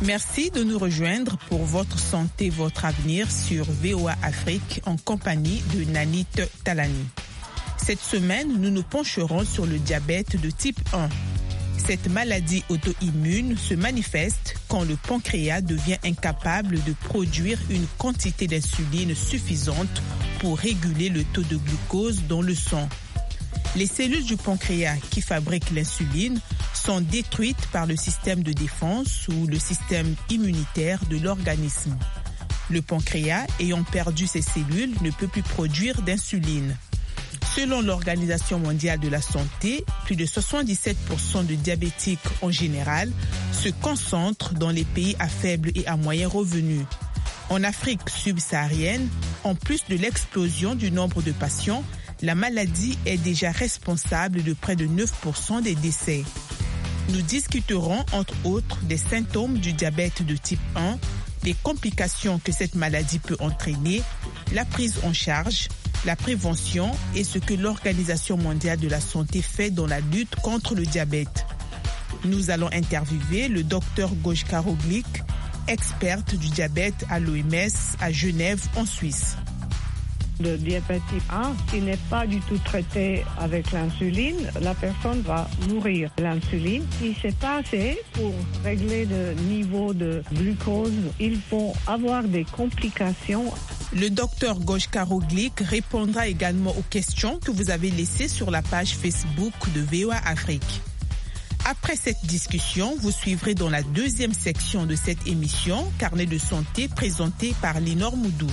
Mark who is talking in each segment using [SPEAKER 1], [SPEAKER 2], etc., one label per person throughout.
[SPEAKER 1] Merci de nous rejoindre pour Votre santé, votre avenir sur VOA Afrique en compagnie de Nanit Talani. Cette semaine, nous nous pencherons sur le diabète de type 1. Cette maladie auto-immune se manifeste quand le pancréas devient incapable de produire une quantité d'insuline suffisante pour réguler le taux de glucose dans le sang. Les cellules du pancréas qui fabriquent l'insuline sont détruites par le système de défense ou le système immunitaire de l'organisme. Le pancréas, ayant perdu ses cellules, ne peut plus produire d'insuline. Selon l'Organisation mondiale de la santé, plus de 77% de diabétiques en général se concentrent dans les pays à faible et à moyen revenu. En Afrique subsaharienne, en plus de l'explosion du nombre de patients, la maladie est déjà responsable de près de 9% des décès. Nous discuterons entre autres des symptômes du diabète de type 1, les complications que cette maladie peut entraîner, la prise en charge, la prévention et ce que l'Organisation mondiale de la santé fait dans la lutte contre le diabète. Nous allons interviewer le Dr Gojka Roglic, experte du diabète à l'OMS à Genève en Suisse.
[SPEAKER 2] Le diabète type 1, s'il n'est pas du tout traité avec l'insuline, la personne va mourir. L'insuline, si c'est pas assez pour régler le niveau de glucose, ils vont avoir des complications.
[SPEAKER 1] Le docteur Gojka Roglic répondra également aux questions que vous avez laissées sur la page Facebook de VOA Afrique. Après cette discussion, vous suivrez dans la deuxième section de cette émission, Carnet de santé présenté par Linor Moudou.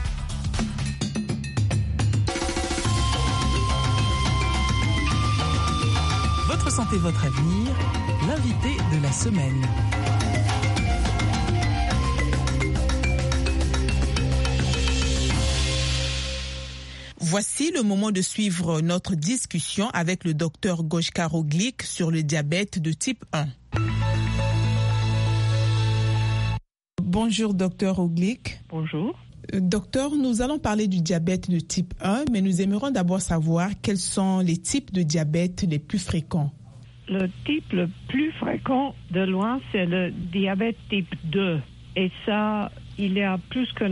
[SPEAKER 1] Votre santé, votre avenir, l'invité de la semaine. Voici le moment de suivre notre discussion avec le docteur Gojka Roglic sur le diabète de type 1. Bonjour docteur Roglic.
[SPEAKER 2] Bonjour.
[SPEAKER 1] Docteur, nous allons parler du diabète de type 1, mais nous aimerions d'abord savoir quels sont les types de diabète les plus fréquents.
[SPEAKER 2] Le type le plus fréquent de loin, c'est le diabète type 2. Et ça, il y a plus que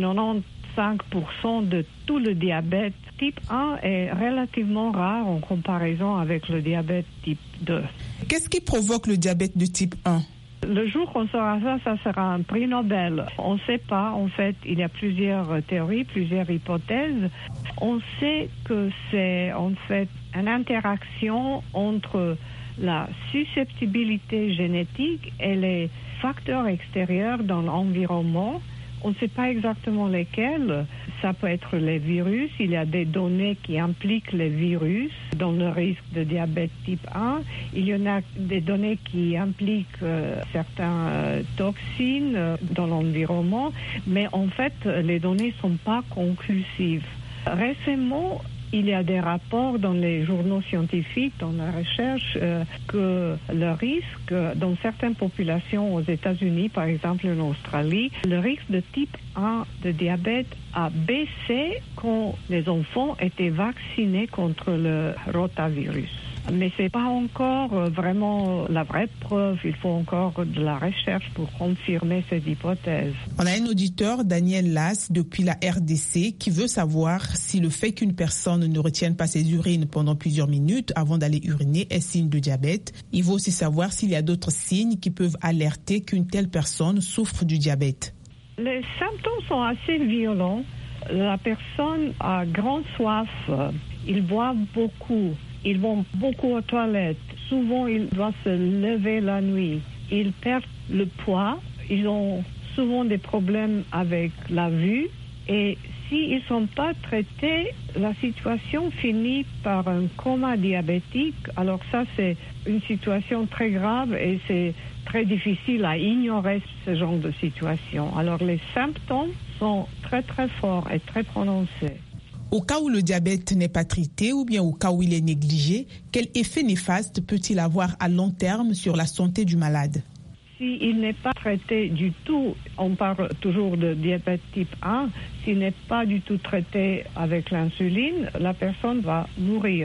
[SPEAKER 2] 95% de tout le diabète. Type 1 est relativement rare en comparaison avec le diabète type 2.
[SPEAKER 1] Qu'est-ce qui provoque le diabète de type 1 ?
[SPEAKER 2] Le jour qu'on saura ça sera un prix Nobel. On ne sait pas, en fait, il y a plusieurs théories, plusieurs hypothèses. On sait que c'est en fait une interaction entre la susceptibilité génétique et les facteurs extérieurs dans l'environnement. On ne sait pas exactement lesquels. Ça peut être les virus. Il y a des données qui impliquent les virus dans le risque de diabète type 1. Il y en a des données qui impliquent certaines toxines dans l'environnement. Mais en fait, les données ne sont pas conclusives. Récemment, il y a des rapports dans les journaux scientifiques, dans la recherche, que le risque dans certaines populations aux États-Unis, par exemple en Australie, le risque de type 1 de diabète a baissé quand les enfants étaient vaccinés contre le rotavirus. Mais ce n'est pas encore vraiment la vraie preuve. Il faut encore de la recherche pour confirmer cette hypothèse.
[SPEAKER 1] On a un auditeur, Daniel Lass, depuis la RDC, qui veut savoir si le fait qu'une personne ne retienne pas ses urines pendant plusieurs minutes avant d'aller uriner est signe de diabète. Il veut aussi savoir s'il y a d'autres signes qui peuvent alerter qu'une telle personne souffre du diabète.
[SPEAKER 2] Les symptômes sont assez violents. La personne a grande soif. Ils boivent beaucoup. Ils vont beaucoup aux toilettes. Souvent, ils doivent se lever la nuit. Ils perdent le poids. Ils ont souvent des problèmes avec la vue. Et s'ils ne sont pas traités, la situation finit par un coma diabétique. Alors ça, c'est une situation très grave et c'est très difficile à ignorer ce genre de situation. Alors les symptômes sont très très forts et très prononcés.
[SPEAKER 1] Au cas où le diabète n'est pas traité ou bien au cas où il est négligé, quel effet néfaste peut-il avoir à long terme sur la santé du malade ?
[SPEAKER 2] S'il n'est pas traité du tout, on parle toujours de diabète type 1, s'il n'est pas du tout traité avec l'insuline, la personne va mourir.